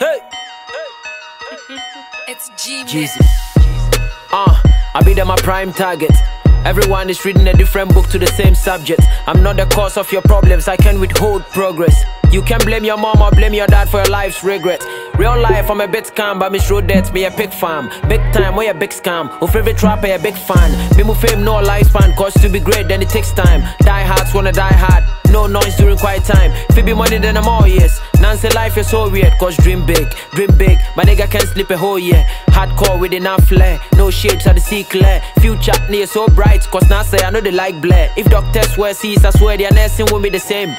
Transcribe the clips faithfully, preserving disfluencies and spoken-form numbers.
Hey. It's G Jesus. Uh, I be them my prime target. Everyone is reading a different book to the same subject. I'm not the cause of your problems, I can withhold progress. You can blame your mom or blame your dad for your life's regret. Real life, I'm a bit scam, but me show that me a big farm. Big time, we a big scam. Who favorite rapper, a big fan. Me move fame, no lifespan, cause to be great, then it takes time. Die hards wanna die hard, no noise during quiet time. If it be money, then I'm all yes. Nancy life is so weird, cause dream big, dream big. My nigga can't sleep a whole year. Hardcore with enough flair, no shades at the sea clear. Future near so bright, cause now say I know they like Blair. If doctors were seas, I swear their nursing will be the same.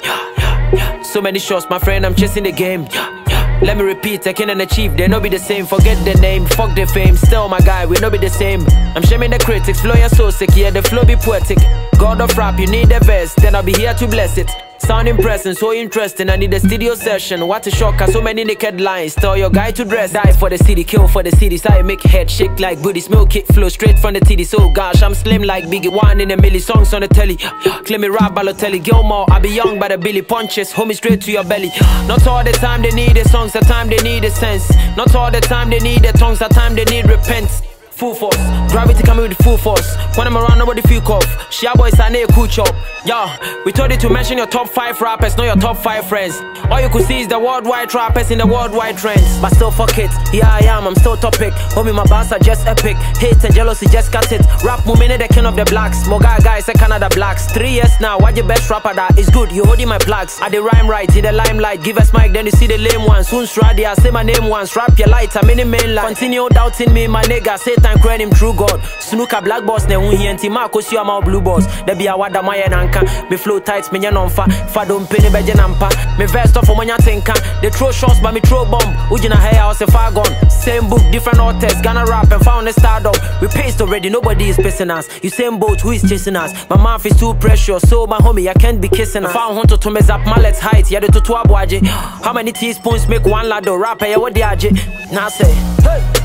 So many shots, my friend, I'm chasing the game. Let me repeat, I can achieve, they no be the same. Forget the name, fuck the fame. Still my guy, we no be the same. I'm shaming the critics, flow you're so sick, yeah, the flow be poetic. God of rap, you need a verse, then I'll be here to bless it. Sound impressive, so interesting, I need a studio session. What a shocker, so many naked lines. Tell your guy to dress. Die for the city, kill for the city. So I make head shake like booties. Milk it, flow straight from the titty. So gosh, I'm slim like Biggie. One in a milli, songs on the telly. Claim me rap, Balotelli, Gilmore. I be young by the Billy punches. Homie straight to your belly. Not all the time they need the songs, the time they need the sense. Not all the time they need the tongues, the time they need repent. Full force, gravity coming with full force. When I'm around, nobody feel cough. Shia boys are near cool chop. Yeah, we told you to mention your top five rappers, not your top five friends. All you could see is the worldwide rappers in the worldwide trends. But still fuck it, here I am, I'm still topic. Homie, my bars are just epic. Hate and jealousy, just cut it. Rap movement, the king of the blacks. Moga guys, a Canada blacks. Three years now, what your best rapper that is good? You holding my plugs. I the rhyme right, in the limelight. Give us mic, then you see the lame ones. Soon Stradi, I say my name once. Rap your light, I'm in the mainline. Continue doubting me, my nigga. Say and credit him true God. Snooker black boss ne hu hienti Marco si ama blue boss. There be a wada my nanka. Me flow tights me non fa. Fa don't penny beje nampa. Me vest off for my tinka. They throw shots but me throw bomb. Ujina hair house a far gone. Same book, different authors. Gonna rap and found a stardom. We paced already, nobody is pissing us. You same boat, who is chasing us? My mouth is too precious, so my homie I can't be kissing us. Found hunter to mess up mallet's height. Yeah, the tutu abwaje. How many teaspoons make one lado rapper? Yeah, what the aje? Now say, hey.